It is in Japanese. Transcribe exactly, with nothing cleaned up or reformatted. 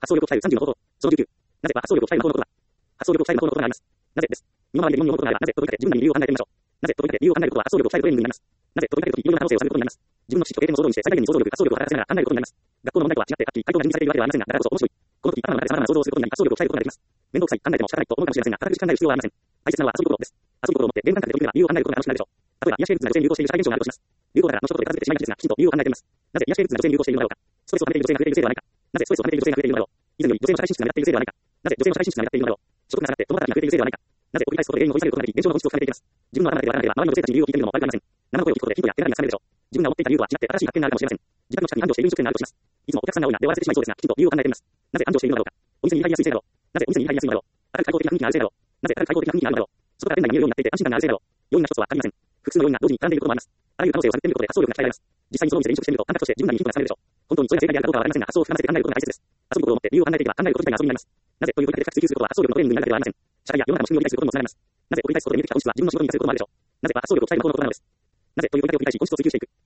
発想力を鍛えるさんじゅうの方法。そのじゅうきゅう。なぜは発想力を鍛える魔法のことだ。発想力を鍛える魔法のことがあります。なぜです。身の回りで疑問に思うことがあれば、なぜと問いかけて自分なりに理由を考えてみましょう。なぜと問いかけて理由を考えることは発想力を鍛えるトレーニングになります。なぜと問いかけるときいろいろな可能性を探ることになります。自分の知識と経験を総動員して最大限に想像力、発想力を働かせながら考えることになります。学校の問題とは違ってはっきり回答が準備されているわけではありませんが、だからこそ面白い。この時、頭の中で様々な想像をすることになり発想力を鍛えることができます。面倒くさい、考えても仕方ないと思うかもしれませんが、堅苦しく考える必要はありません。大切なのは遊び心です。遊び心を持ってゲーム感覚で取り組めば理由を考えることが楽しくなるでしょう。例えば、癒し系物が女性に流行している社会現象があるとします。流行だからの一言で片付けてしまいがちですが、きちんと理由を考えてみます。なぜ癒し系物が女性に流行しているのだろうか。ストレスを溜めている女性が増えているせいではないか。なぜストレスを溜めている女性が増えているのだろう。以前より女性の社会進出が目立っているせいではないか。なぜ女性の社会進出が目立っているのだろう。所得が下がって共働きが増えているせいではないか。なぜ追い返すことで原因を追い下げることができ、現状の本質を深めていきます。自分の頭だけでわからなければ、周りの女性たちに理由を聞いてみるのも悪くありません。生の声を聞くことでヒントや手がかりがつかめるでしょう。自分が思っていた理由とは違って新しい発見があるかもしれません。自宅の近くに繁盛している飲食店があるとします。いつもお客さんが多いなで終わらせてしまいそうですが、きちんと理由を考えてみます。なぜ繁盛しているのだろうか。お店に入りやすいせいだろう。なぜお店に入りやすいのだろう。明るく開放的な雰囲気があるせいだろう。なぜ明るく開放的な雰囲気があるのだろう。外から店内に見えるようになっていて安心感があるせいだろう。要因が一つは限りません。複数の要因が同時に絡んでいることもあります。あらゆる可能性を探ってみることで発想力が鍛えられます。実際にその店で飲食してみると感覚として自分なりにヒントがつかめるでしょう。本当にそれが正解であるかどうかはわかりませんが、発想を膨らませて考えることが大切です。遊び心を持って理由を考えていけば考えること自体が遊びになります。なぜという問いかけで深く追求することは発想力のトレーニングになるだけではありません。社会や世の中の仕組みを理解することにもつながります。なぜを理解することで見えてきた本質は自分の仕事に活かせることもあるでしょう。なぜは発想力を鍛える魔法のことなのです。なぜという問いかけを理解し本質を追求していく。